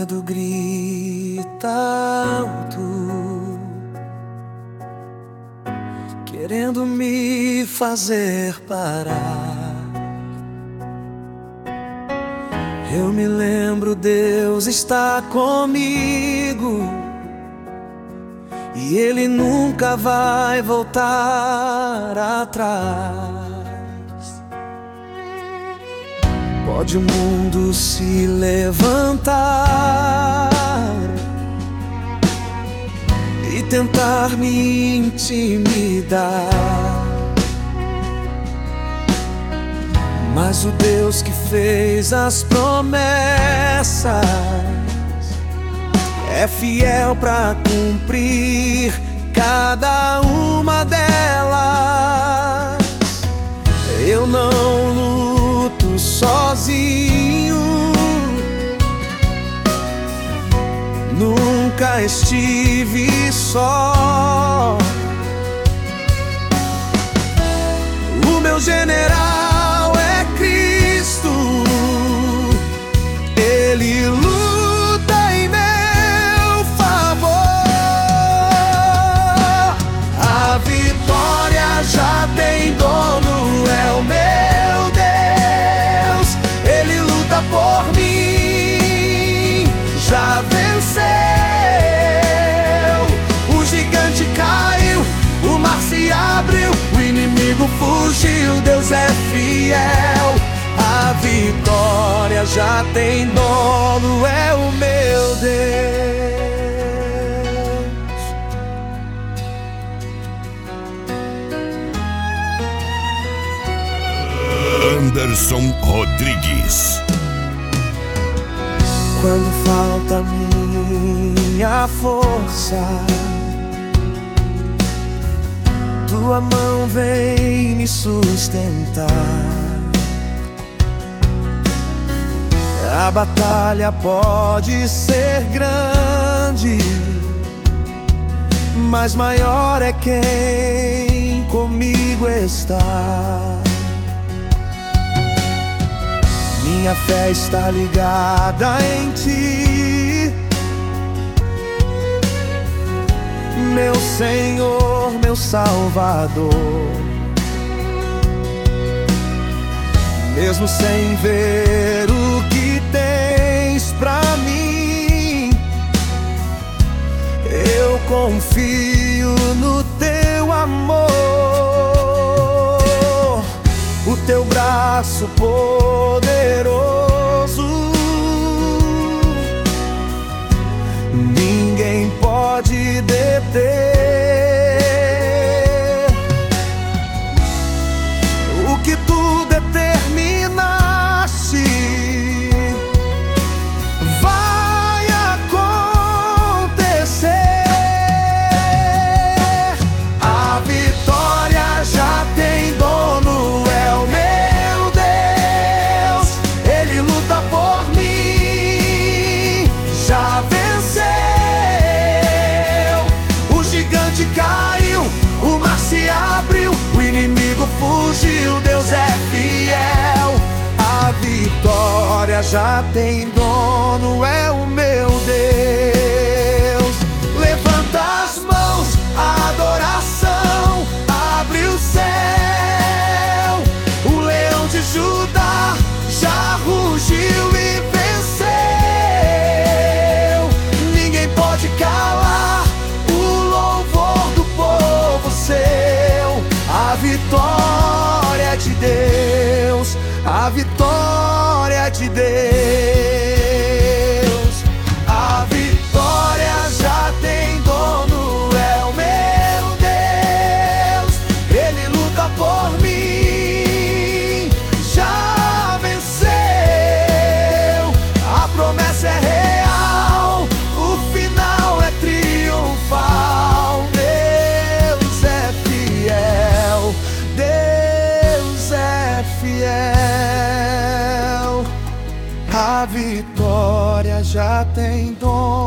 medo grita alto, querendo me fazer parar. Eu me lembro, Deus está comigo e Ele nunca vai voltar atrás. Pode o mundo se levantar e tentar me intimidar, mas o Deus que fez as promessas é fiel para cumprir cada uma delas. Eu não luto sozinho, nunca estive só. O meu general é Cristo, Ele luta em meu favor. A vitória já tem dono, é o meu Deus. Ele luta por mim, já venceu. O gigante caiu, o mar se abriu, o inimigo fugiu, Deus é fiel. A vitória já tem dono, é o meu Deus. Anderson Rodrigues. Quando falta minha força, Tua mão vem me sustentar. A batalha pode ser grande, mas maior é quem comigo está. Minha fé está ligada em Ti, meu Senhor, meu Salvador. Mesmo sem ver o que tens pra mim, eu confio no Teu amor. O Teu braço poderoso, ninguém pode deter. O que Tu determinaste vai acontecer. A vitória já tem dono, é o meu Deus. Ele luta por mim, já venceu. O gigante caiu, o mar se abriu, o inimigo fugiu, Deus é fiel. A vitória já tem dono, é o meu Deus. Levanta as mãos, a adoração, abre o céu. O leão de Judá já rugiu e venceu. Ninguém pode calar o louvor do povo seu. A vitória é de Deus, a vitória é de Deus. A vitória já tem dono, é o meu Deus. Ele luta por mim, já venceu. A promessa é real, o final é triunfal. Deus é fiel, Deus é fiel. A vitória já tem dono.